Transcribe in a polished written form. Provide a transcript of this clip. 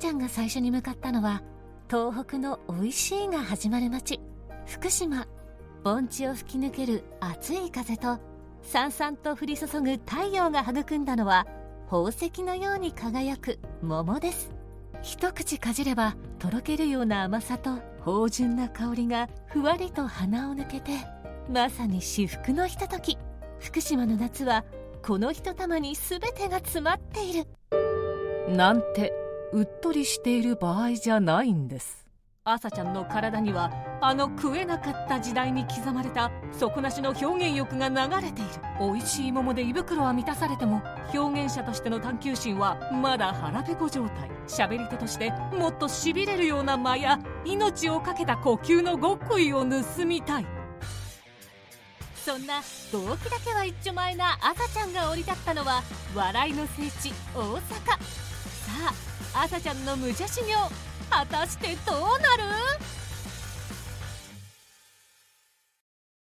ちゃんが最初に向かったのは東北のおいしいが始まる町、福島。盆地を吹き抜ける熱い風とさんさんと降り注ぐ太陽が育んだのは宝石のように輝く桃です。一口かじればとろけるような甘さと芳醇な香りがふわりと鼻を抜けて、まさに至福のひととき。福島の夏はこの一玉に全てが詰まっている。 なんてうっとりしている場合じゃないんです。朝ちゃんの体にはあの食えなかった時代に刻まれた底なしの表現欲が流れている。美味しい桃で胃袋は満たされても、表現者としての探求心はまだ腹ペコ状態。喋り手としてもっとしびれるような間や命をかけた呼吸の極意を盗みたい。そんな動機だけは一丁前な朝ちゃんが降り立ったのは笑いの聖地大阪。さあ朝ちゃんの武者修行果たしてどうなる？